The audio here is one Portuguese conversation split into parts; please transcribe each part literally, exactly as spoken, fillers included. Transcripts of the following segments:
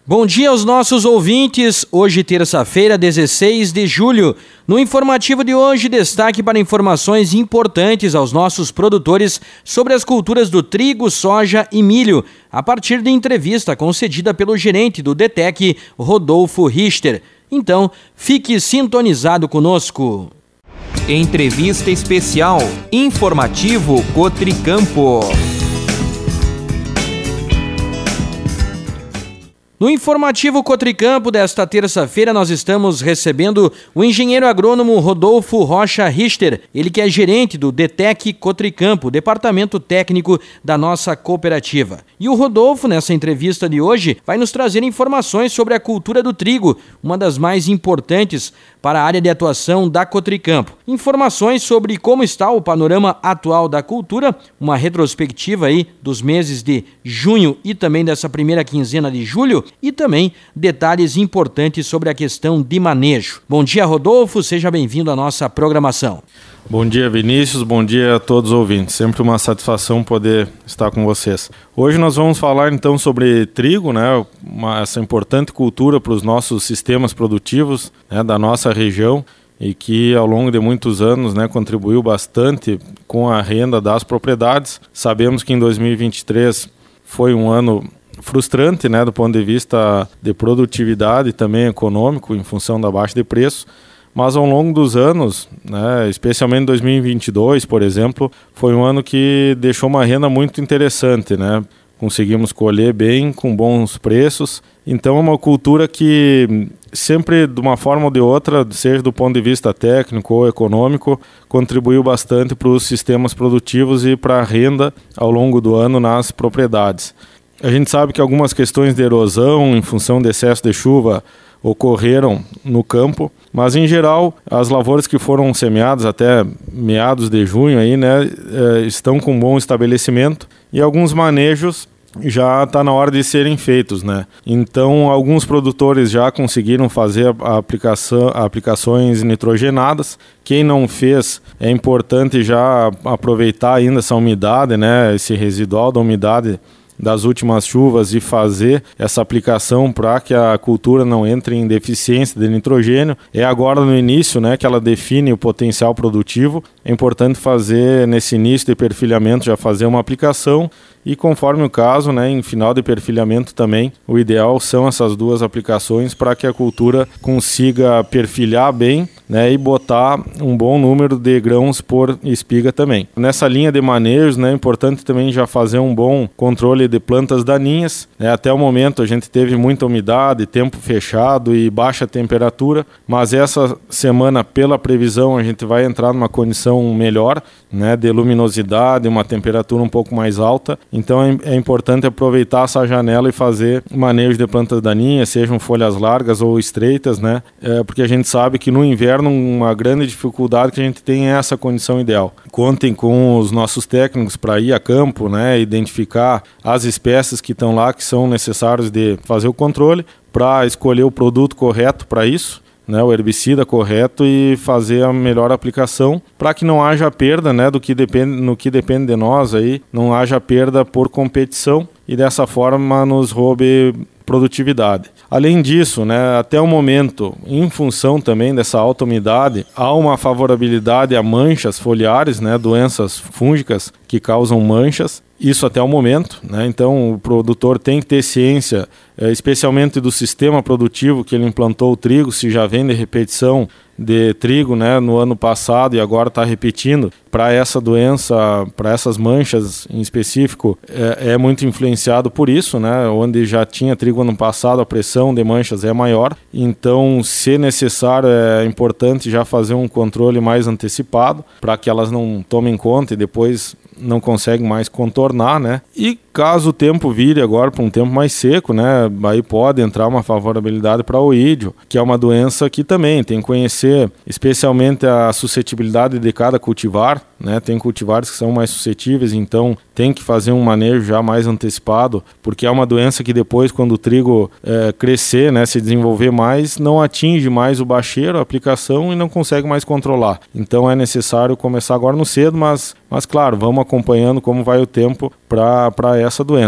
Bom dia aos nossos ouvintes. Hoje, terça-feira, dezesseis de julho. No informativo de hoje, destaque para informações importantes aos nossos produtores sobre as culturas do trigo, soja e milho, a partir de entrevista concedida pelo gerente do D T E C, Rodolfo Richter. Então, fique sintonizado conosco. Entrevista especial, informativo Cotricampo. No informativo Cotricampo desta terça-feira, nós estamos recebendo o engenheiro agrônomo Rodolfo Rocha Richter, ele que é gerente do D T E C Cotricampo, departamento técnico da nossa cooperativa. E o Rodolfo, nessa entrevista de hoje, vai nos trazer informações sobre a cultura do trigo, uma das mais importantes para a área de atuação da Cotricampo. Informações sobre como está o panorama atual da cultura, uma retrospectiva aí dos meses de junho e também dessa primeira quinzena de julho, e também detalhes importantes sobre a questão de manejo. Bom dia, Rodolfo, seja bem-vindo à nossa programação. Bom dia, Vinícius, bom dia a todos os ouvintes. Sempre uma satisfação poder estar com vocês. Hoje nós vamos falar então sobre trigo, né, uma, essa importante cultura para os nossos sistemas produtivos, né, da nossa região, e que ao longo de muitos anos, né, contribuiu bastante com a renda das propriedades. Sabemos que em dois mil e vinte e três foi um ano frustrante, né, do ponto de vista de produtividade e também econômico, em função da baixa de preço, mas ao longo dos anos, né, especialmente em dois mil e vinte e dois, por exemplo, foi um ano que deixou uma renda muito interessante, né? Conseguimos colher bem, com bons preços. Então é uma cultura que sempre, de uma forma ou de outra, seja do ponto de vista técnico ou econômico, contribuiu bastante para os sistemas produtivos e para a renda ao longo do ano nas propriedades. A gente sabe que algumas questões de erosão, em função de excesso de chuva, ocorreram no campo, mas em geral as lavouras que foram semeadas até meados de junho aí, né, estão com bom estabelecimento e alguns manejos já está na hora de serem feitos, né? Então alguns produtores já conseguiram fazer a aplicação, aplicações nitrogenadas. Quem não fez, é importante já aproveitar ainda essa umidade, né, esse residual da umidade das últimas chuvas e fazer essa aplicação para que a cultura não entre em deficiência de nitrogênio. É agora no início, né, que ela define o potencial produtivo. É importante fazer nesse início de perfilhamento, já fazer uma aplicação e conforme o caso, né, em final de perfilhamento também, o ideal são essas duas aplicações para que a cultura consiga perfilhar bem, né, e botar um bom número de grãos por espiga também. Nessa linha de manejos, né, é importante também já fazer um bom controle de plantas daninhas, né. Até o momento a gente teve muita umidade, tempo fechado e baixa temperatura, mas essa semana, pela previsão, a gente vai entrar numa condição melhor, né, de luminosidade, uma temperatura um pouco mais alta. Então é, é importante aproveitar essa janela e fazer manejo de plantas daninhas, sejam folhas largas ou estreitas, né? É, porque a gente sabe que no inverno uma grande dificuldade que a gente tem é essa condição ideal. Contem com os nossos técnicos para ir a campo, né, identificar as espécies que estão lá que são necessários de fazer o controle, para escolher o produto correto para isso, né, o herbicida correto e fazer a melhor aplicação para que não haja perda, né, do que depende, no que depende de nós aí, não haja perda por competição e dessa forma nos roube produtividade. Além disso, né, até o momento, em função também dessa alta umidade, há uma favorabilidade a manchas foliares, né, doenças fúngicas que causam manchas. Isso até o momento, né? Então o produtor tem que ter ciência, é, especialmente do sistema produtivo que ele implantou o trigo, se já vem de repetição de trigo, né, no ano passado e agora está repetindo, para essa doença, para essas manchas em específico, é, é muito influenciado por isso, né, onde já tinha trigo ano passado, a pressão de manchas é maior, então se necessário é importante já fazer um controle mais antecipado, para que elas não tomem conta e depois não conseguem mais contornar, né? E caso o tempo vire agora para um tempo mais seco, né, aí pode entrar uma favorabilidade para o oídio, que é uma doença que também tem que conhecer especialmente a suscetibilidade de cada cultivar, né? Tem cultivares que são mais suscetíveis, então tem que fazer um manejo já mais antecipado, porque é uma doença que depois, quando o trigo é, crescer, né, se desenvolver mais, não atinge mais o bacheiro, a aplicação, e não consegue mais controlar. Então é necessário começar agora no cedo, mas, mas claro, vamos acompanhando como vai o tempo para essa doença.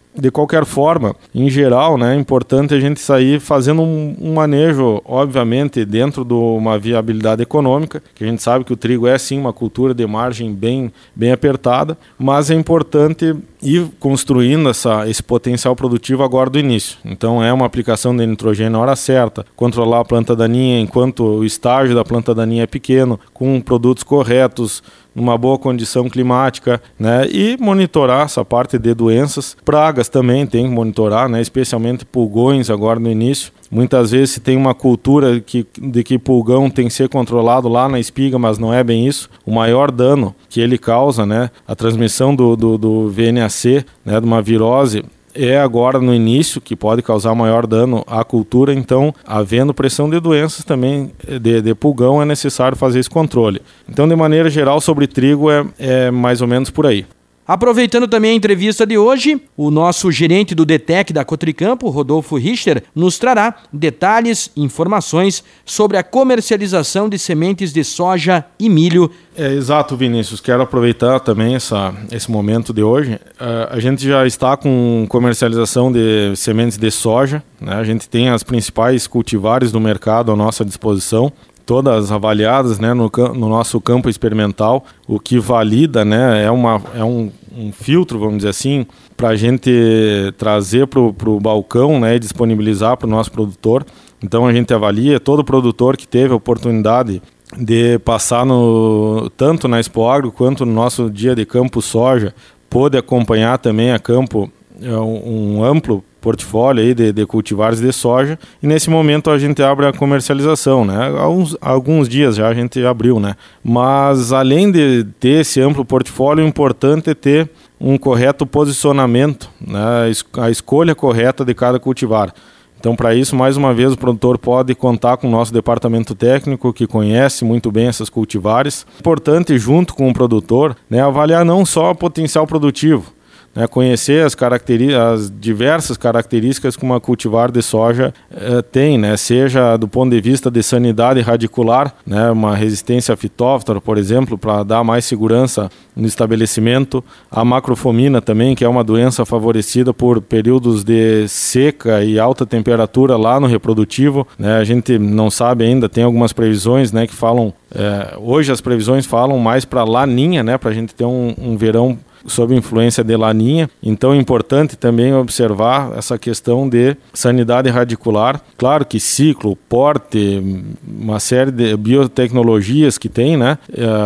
De qualquer forma, em geral, né, é importante a gente sair fazendo um, um manejo, obviamente, dentro de uma viabilidade econômica, que a gente sabe que o trigo é sim uma cultura de margem bem, bem apertada, mas é importante ir construindo essa, esse potencial produtivo agora do início. Então é uma aplicação de nitrogênio na hora certa, controlar a planta daninha enquanto o estágio da planta daninha é pequeno, com produtos corretos, numa boa condição climática, né, e monitorar essa parte de doenças, pragas também tem que monitorar, né, especialmente pulgões agora no início. Muitas vezes se tem uma cultura que, de que pulgão tem que ser controlado lá na espiga, mas não é bem isso. O maior dano que ele causa, né, a transmissão do, do, do V N A C, né, de uma virose, é agora no início, que pode causar maior dano à cultura. Então, havendo pressão de doenças também de, de pulgão, é necessário fazer esse controle. Então, de maneira geral, sobre trigo é, é mais ou menos por aí. Aproveitando também a entrevista de hoje, o nosso gerente do D T E C da Cotricampo, Rodolfo Richter, nos trará detalhes e informações sobre a comercialização de sementes de soja e milho. É, exato, Vinícius. Quero aproveitar também essa, esse momento de hoje. Uh, a gente já está com comercialização de sementes de soja, né? A gente tem as principais cultivares do mercado à nossa disposição, todas avaliadas, né, no, no nosso campo experimental, o que valida, né, é, uma, é um, um filtro, vamos dizer assim, para a gente trazer para o balcão, né, e disponibilizar para o nosso produtor. Então a gente avalia todo produtor que teve a oportunidade de passar no, tanto na Expo Agro quanto no nosso dia de campo soja, pôde acompanhar também a campo um, um amplo portfólio aí de, de cultivares de soja, e nesse momento a gente abre a comercialização, né? Há uns, alguns dias já a gente abriu, né? Mas além de ter esse amplo portfólio, o importante é ter um correto posicionamento, né? A escolha correta de cada cultivar. Então, para isso, mais uma vez, o produtor pode contar com o nosso departamento técnico, que conhece muito bem essas cultivares. Importante, junto com o produtor, né, avaliar não só o potencial produtivo, né, conhecer as, as diversas características que uma cultivar de soja eh, tem, né, seja do ponto de vista de sanidade radicular, né, uma resistência a fitóftora, por exemplo, para dar mais segurança no estabelecimento, a macrofomina também, que é uma doença favorecida por períodos de seca e alta temperatura lá no reprodutivo, né, a gente não sabe ainda, tem algumas previsões, né, que falam, eh, hoje as previsões falam mais para laninha, né, para a gente ter um, um verão sob influência de laninha. Então é importante também observar essa questão de sanidade radicular. Claro que ciclo, porte, uma série de biotecnologias que tem, né?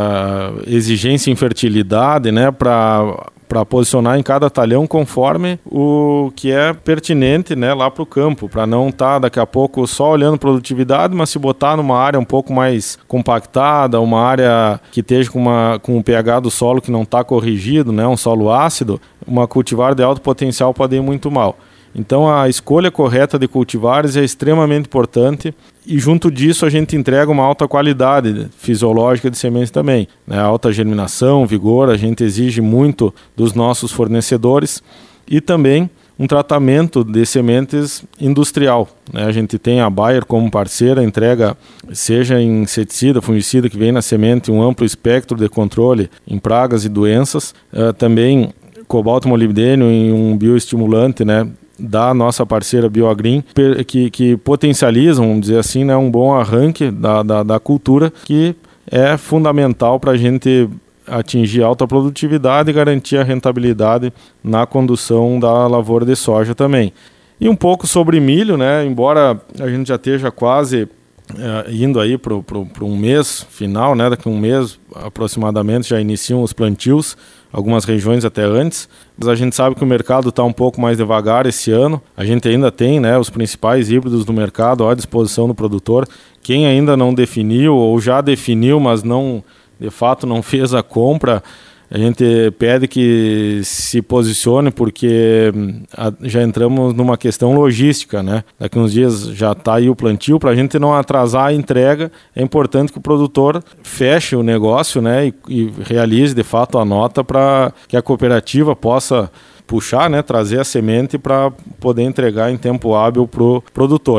Uh, exigência em fertilidade, né? Para para posicionar em cada talhão conforme o que é pertinente, né, lá para o campo, para não estar tá, daqui a pouco só olhando produtividade, mas se botar numa área um pouco mais compactada, uma área que esteja com, uma, com um pH do solo que não está corrigido, né, um solo ácido, uma cultivar de alto potencial pode ir muito mal. Então a escolha correta de cultivares é extremamente importante, e junto disso a gente entrega uma alta qualidade fisiológica de sementes também, né? Alta germinação, vigor, a gente exige muito dos nossos fornecedores, e também um tratamento de sementes industrial, né? A gente tem a Bayer como parceira, entrega seja em inseticida, fungicida que vem na semente, um amplo espectro de controle em pragas e doenças, uh, também cobalto molibdênio em um bioestimulante, né, da nossa parceira BioAgreen, que, que potencializam, vamos dizer assim, né, um bom arranque da, da, da cultura, que é fundamental para a gente atingir alta produtividade e garantir a rentabilidade na condução da lavoura de soja também. E um pouco sobre milho, né, embora a gente já esteja quase é, indo aí para um mês final, né, daqui a um mês aproximadamente já iniciam os plantios, algumas regiões até antes, mas a gente sabe que o mercado está um pouco mais devagar esse ano. A gente ainda tem, né, os principais híbridos do mercado à disposição do produtor. Quem ainda não definiu ou já definiu, mas não, de fato não fez a compra, a gente pede que se posicione, porque já entramos numa questão logística, né? Daqui uns dias já está aí o plantio, para a gente não atrasar a entrega. É importante que o produtor feche o negócio, né, e, e realize de fato a nota para que a cooperativa possa puxar, né, trazer a semente para poder entregar em tempo hábil para o produtor.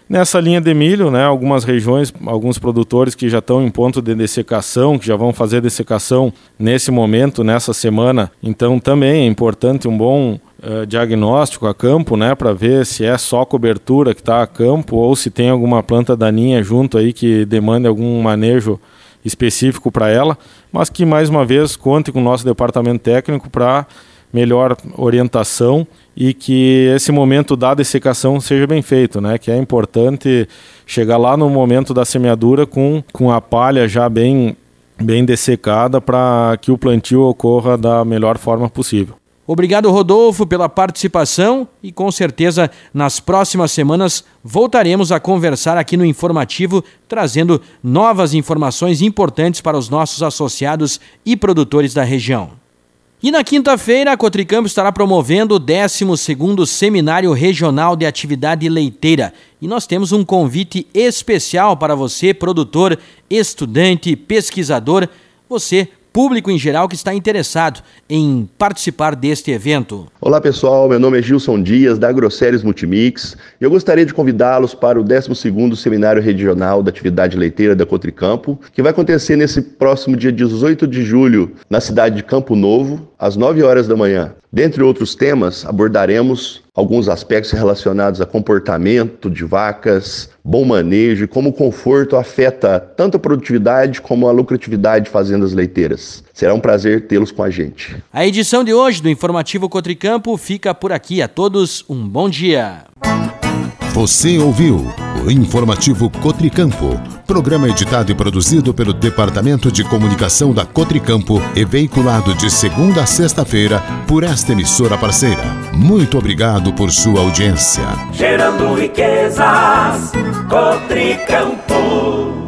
Nessa linha de milho, né, algumas regiões, alguns produtores que já estão em ponto de dessecação, que já vão fazer dessecação nesse momento, nessa semana. Então também é importante um bom uh, diagnóstico a campo, né, para ver se é só cobertura que está a campo ou se tem alguma planta daninha junto aí que demande algum manejo específico para ela, mas que mais uma vez conte com o nosso departamento técnico para melhor orientação e que esse momento da dessecação seja bem feito, né? Que é importante chegar lá no momento da semeadura com, com a palha já bem, bem dessecada para que o plantio ocorra da melhor forma possível. Obrigado, Rodolfo, pela participação e com certeza nas próximas semanas voltaremos a conversar aqui no Informativo, trazendo novas informações importantes para os nossos associados e produtores da região. E na quinta-feira, a Cotricampo estará promovendo o décimo segundo Seminário Regional de Atividade Leiteira. E nós temos um convite especial para você, produtor, estudante, pesquisador, você, público em geral que está interessado em participar deste evento. Olá pessoal, meu nome é Gilson Dias, da Agroceres Multimix, e eu gostaria de convidá-los para o décimo segundo Seminário Regional da Atividade Leiteira da Cotricampo, que vai acontecer nesse próximo dia dezoito de julho, na cidade de Campo Novo, às nove horas da manhã. Dentre outros temas, abordaremos alguns aspectos relacionados a comportamento de vacas, bom manejo e como o conforto afeta tanto a produtividade como a lucratividade de fazendas leiteiras. Será um prazer tê-los com a gente. A edição de hoje do Informativo Cotricampo fica por aqui. A todos, um bom dia. Você ouviu o Informativo Cotricampo, programa editado e produzido pelo Departamento de Comunicação da Cotricampo e veiculado de segunda a sexta-feira por esta emissora parceira. Muito obrigado por sua audiência. Gerando riquezas, Cotricampo.